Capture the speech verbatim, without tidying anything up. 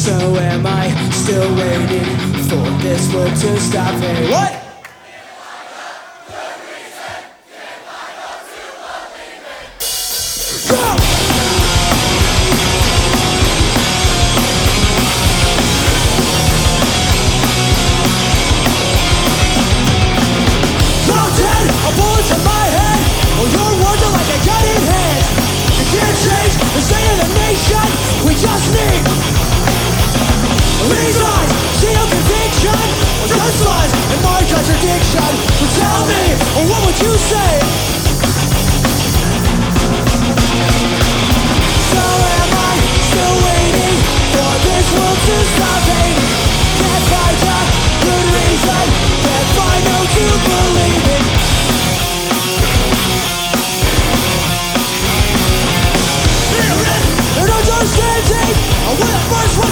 So am I still waiting for this world to stop? Hey, what? Go! Bullets in my head, or your words are like a gun in hand. You can't change the state of the nation. We just need reasons, seal conviction, or just lies and my contradiction. But tell me, or what would you say